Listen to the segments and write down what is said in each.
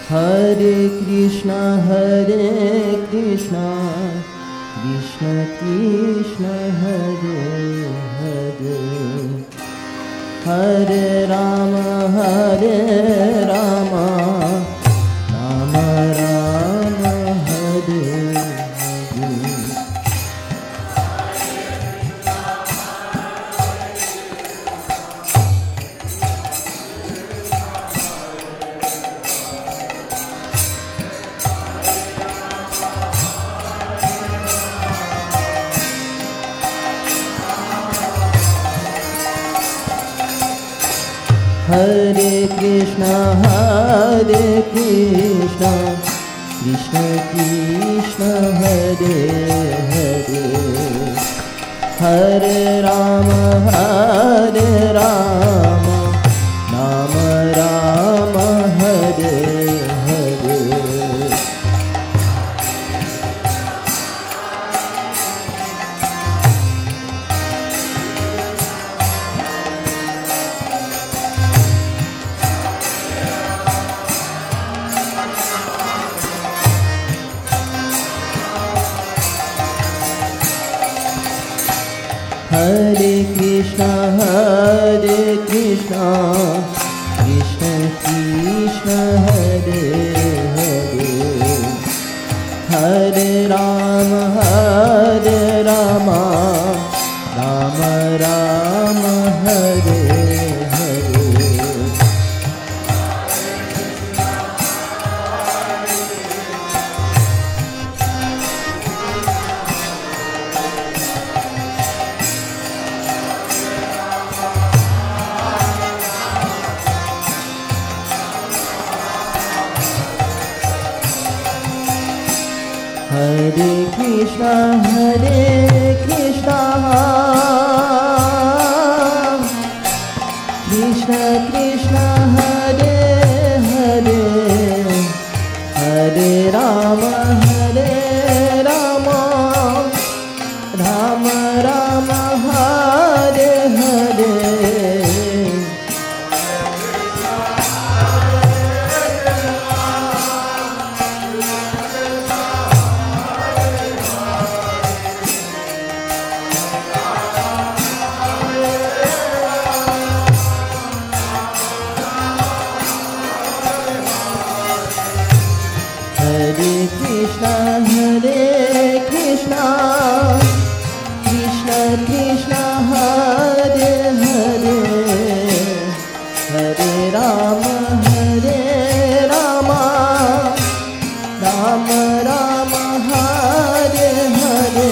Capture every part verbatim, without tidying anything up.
Hare Krishna, Hare Krishna, Krishna Krishna, Hare Hare, Hare Rama, Hare Rama, Rama Rama, Hare Hare. Hare Krishna, Hare Krishna, Krishna Krishna, Hare Hare, Hare Rama, Hare Rama, Rama Rama, Hare Hare. Hare Krishna, Hare Krishna, Krishna Krishna, Hare Hare, Hare Rama, Hare Rama, Rama Rama, Hare Hare. Hare Krishna, Hare Krishna, Krishna Krishna, Hare Hare, Hare Rama, Hare Rama, Rama Rama, Hare Hare. Hare Krishna, Hare Krishna, Krishna Krishna, Hare Hare, Hare Rama, Hare Rama, Rama Rama, Hare Hare.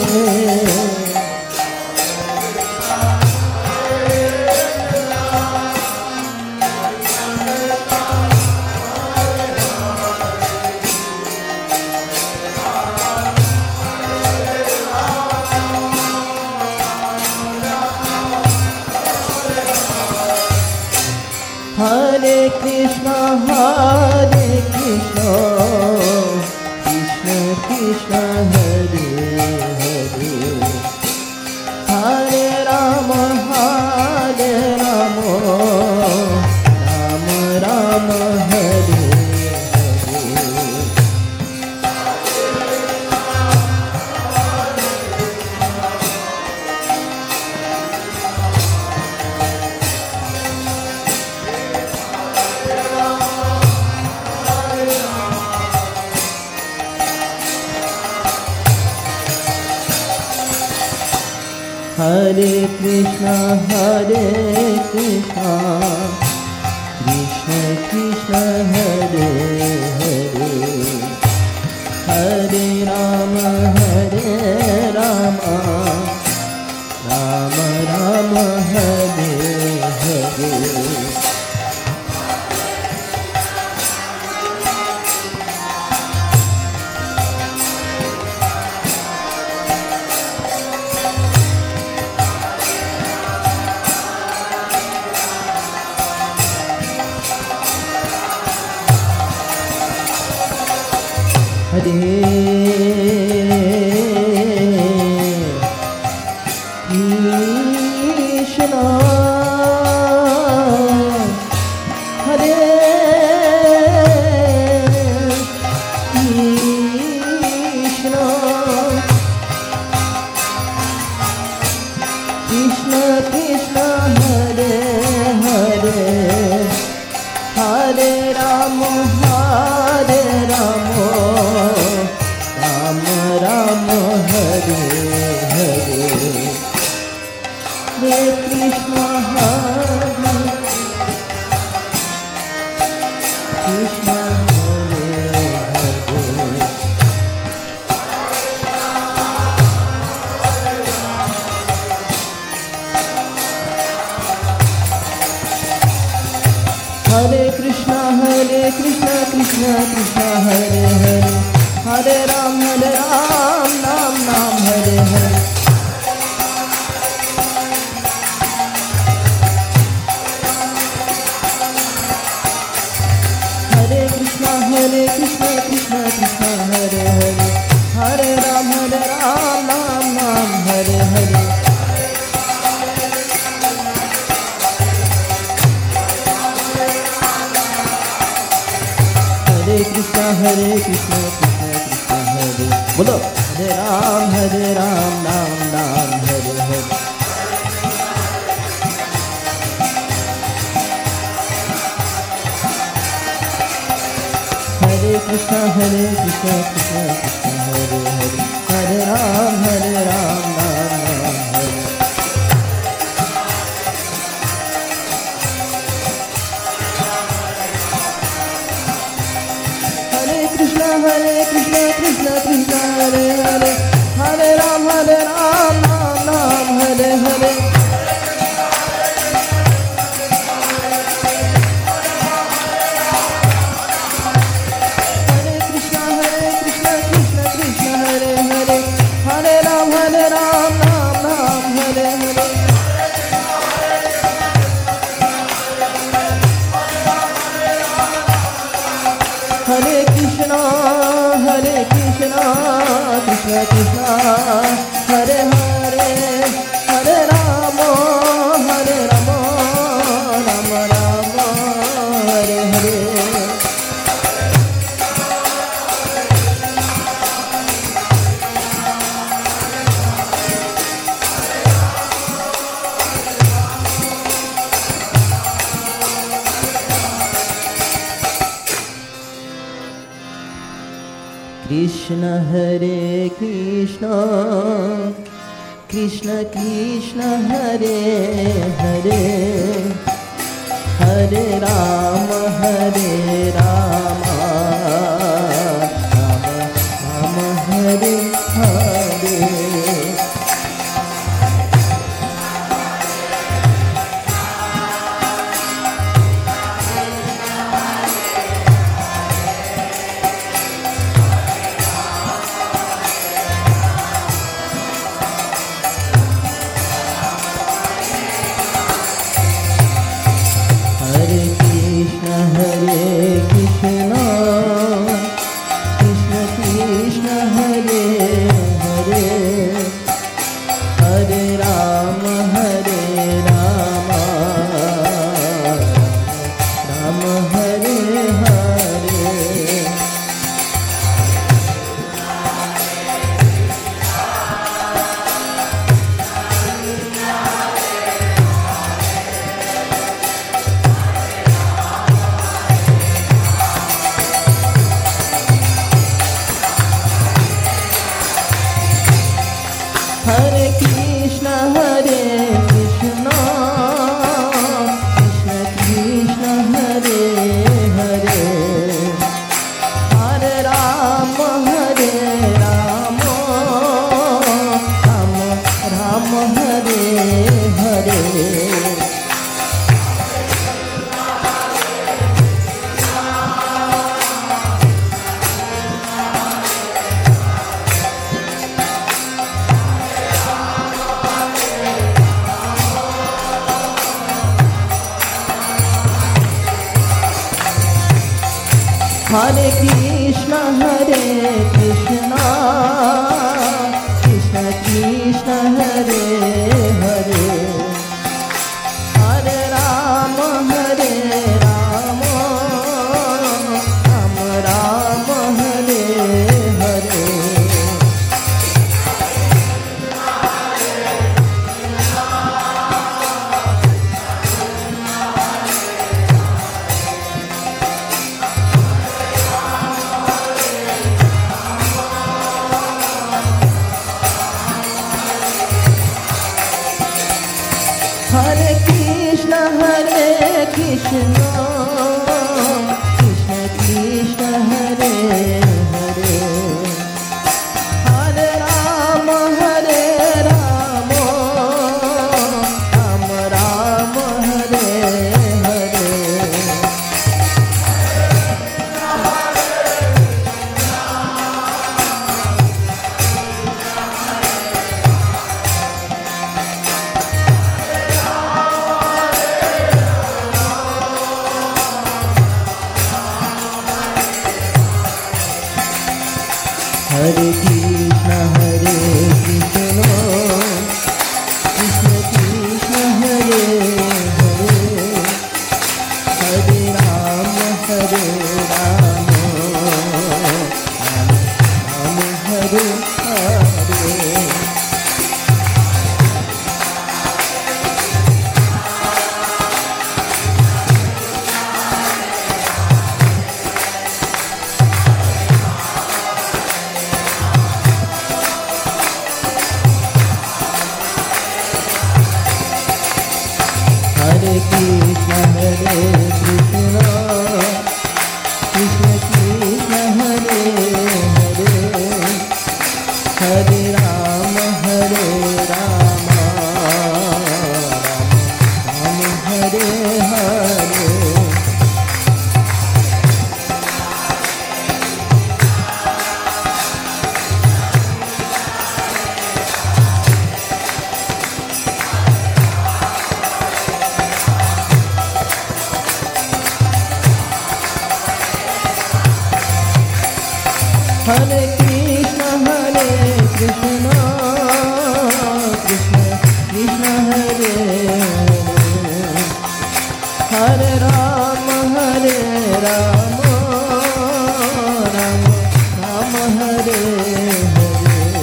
Hare Krishna, Hare Krishna, Krishna Krishna, Hare Hare, Hare Rama, Hare Rama, Rama Rama, Hare Hare. Hare Krishna, Hare Krishna, Krishna Krishna, Hare Hare, Hare Rama, Hare Rama, Rama Rama, Hare Hare. Hare Krishna, Hare Krishna Hare Hare Hare Krishna Hare Krishna Krishna Krishna Hare Hare Hare Ram Hare Ram Ram Ram Hare Hare Hare Krishna Hare Krishna Krishna Krishna Hare Hare Hare Ram Hare Ram Ram Ram Hare Hare Hare Krishna Hare Krishna Krishna Krishna Hare Bolo Hare Ram Hare Ram Ram Ram Hare Hare Hare Krishna Hare Krishna Krishna Krishna Hare Hare Hare Ram Hare Ram Ram Ram Hare Hare Krishna Hare Krishna Krishna Krishna Hare Hare Hare Ram Hare Ram Ram Ram Hare Hare Hare Krishna Hare Krishna Krishna Krishna Hare Hare Hare Ram Hare Ram Ram Ram Hare Hare Hare Krishna Hare Krishna Krishna Krishna Hare Hare Hare Rama Hare Rama Rama Rama Hare Hare Krishna Hare Krishna Krishna Krishna Hare Hare Hare Rama Hare Rama Rama Rama Hare Hare Hare Krishna Hare Krishna Krishna Krishna Hare Hare Hare Rama Hare Rama Rama Hare Hare Hare Krishna Hare Krishna Krishna Krishna Hare Hare Hare Rama Hare Rama Rama Rama Hare Hare Hare Krishna Hare Krishna Krishna Krishna Hare Hare Hare Rama Hare Rama Rama Rama Hare Hare Hare Krishna Hare Krishna Krishna Hare Krishna, Hare Krishna, Krishna Krishna, Hare Hare, Hare Rama, Hare Rama, Rama Hare Hare. Hare Krishna, Hare Krishna, Krishna Krishna, Hare Hare, Hare Rama, Hare Rama, Rama Hare Hare. Hare Krishna, Hare Krishna, Krishna Krishna, Hare Hare, Hare Rama, Hare Rama, Rama Rama, Hare Hare.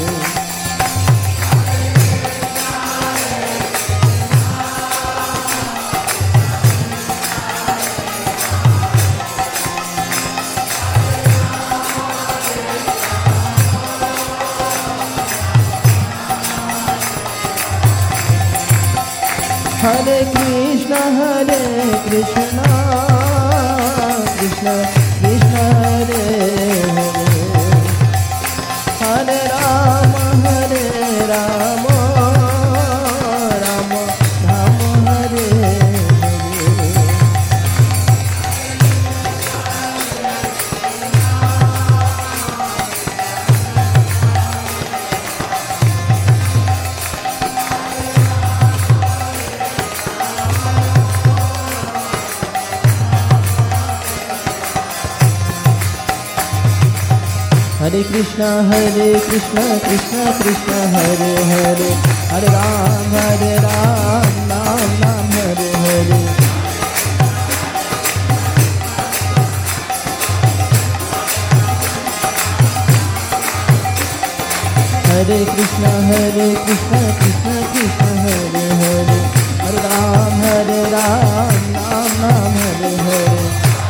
Hare Krishna, Hare Krishna, Krishna Krishna, Hare Hare, Hare Rama, Hare Rama, Rama Rama, Hare Hare. Hare Krishna, Hare Krishna, Krishna Krishna, Hare Hare, Hare Ram, Hare Ram, Ram Ram, Hare Hare. Hare Krishna, Hare Krishna, Krishna Krishna, Hare Hare, Hare Ram, Hare Ram, Ram Ram, Hare Hare.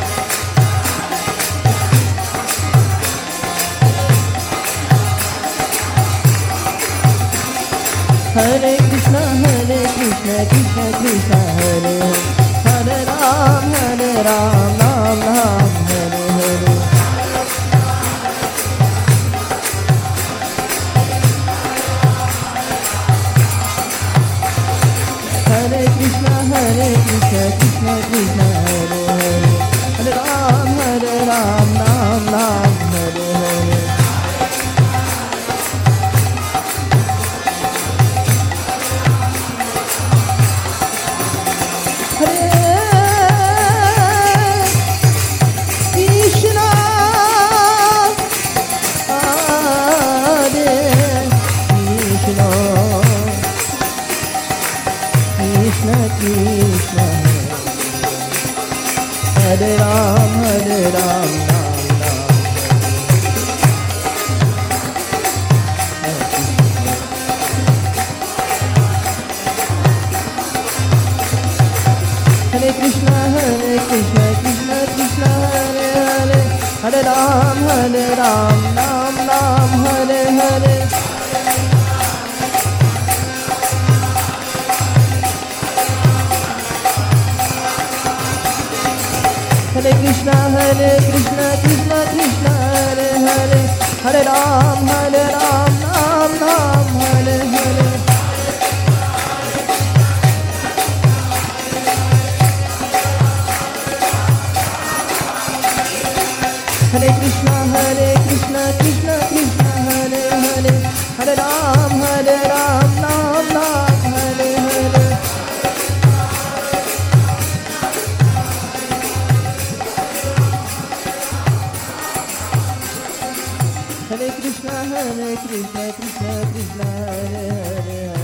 Hare Krishna, Hare Krishna, Krishna Krishna, Hare Hare, Hare Ram, Hare Ram, Ram Ram, Hare Hare. Hare Krishna, Hare Krishna, Krishna Krishna, Hare Hare, Hare Ram, Hare Ram, Ram Ram, Hare Hare. Krishna, Hare Ram, Hare Ram, Ram Ram, Hare Krishna, Hare Krishna, Krishna Krishna, Hare Hare, Hare Ram, Hare Ram, Ram Ram, Hare Hare. Hare Krishna, Hare Krishna, Krishna Krishna, Hare Hare, Hare Ram, Hare Ram, Ram Ram, Hare Hare. Hare Krishna, Hare Krishna, Krishna Krishna, Hare Hare, Hare Ram, Hare Ram, Ram Ram, Hare Hare. Hare Krishna, Hare Krishna, Krishna Krishna, Hare Hare, Hare